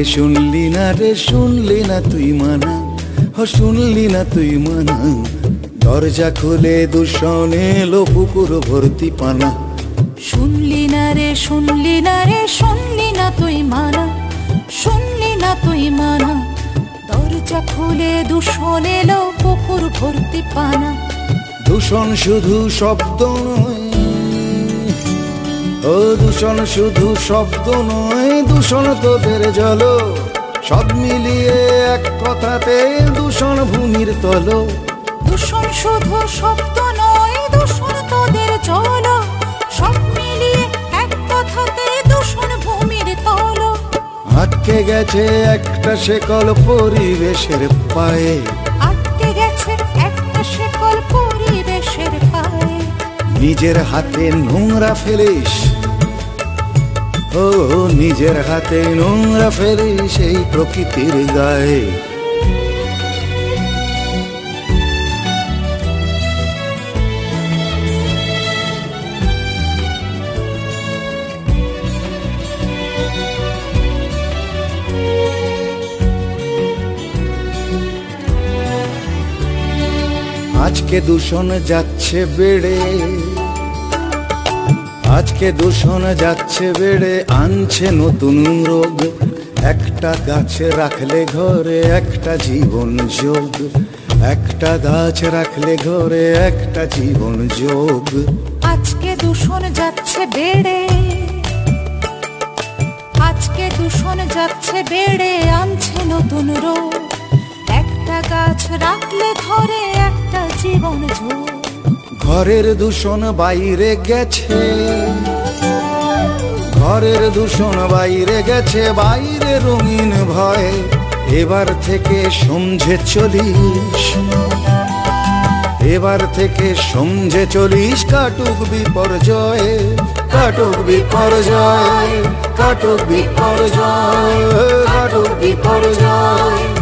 শুনলি না রে শুনলি না তুই মানা, শুনলি না তুই মানা, দরজা খুলে দূষণ এলো পুকুর ভর্তি পানা। শুনলি না রে শুনলি না রে শুনলি না তুই মানা, শুনলি না তুই মানা, দরজা খুলে দূষণ এলো পুকুর ভর্তি পানা। দূষণ শুধু শব্দ নয়, ও দূষণ শুধু শব্দ নয়, দূষণ তোদের জল, সব মিলিয়ে এক কথাতে দূষণ ভূমির তল। দূষণ শুধু শব্দ নয়, দূষণ তোদের জল, সব মিলিয়ে এক কথাতে দূষণ ভূমির তল। আটকে গেছে একটা শেকল পরিবেশের পায়ে, আটকে গেছে একটা শেকল পরিবেশের পায়ে। নিজের হাতে নোংরা ফেলিস, ও নিজের হাতে নোংরা ফেলিস এই প্রকৃতির গায়ে। আজকে দূষণ যাচ্ছে বেড়ে, আজকে দূষণ যাচ্ছে বেড়ে, আনছে নতুন রোগ। একটা গাছ রাখলে ঘরে একটা জীবন যোগ, একটা গাছ রাখলে ঘরে একটা জীবন যোগ। আজকে দূষণ যাচ্ছে বেড়ে, আজকে দূষণ যাচ্ছে বেড়ে, আনছে নতুন রোগ। একটা গাছ রাখলে ঘরে একটা জীবন যোগ। ঘরের দূষণ বাইরে গেছে, ঘরের দূষণ বাইরে গেছে, বাইরে রঙিন ভয়। এবার থেকে সমঝে চলিস, এবার থেকে সমঝে চলিস, কাটুক বিপর্যয়, কাটুক বিপর্যয়, কাটুক বিপর্যয়, কাটুক বিপর্যয়।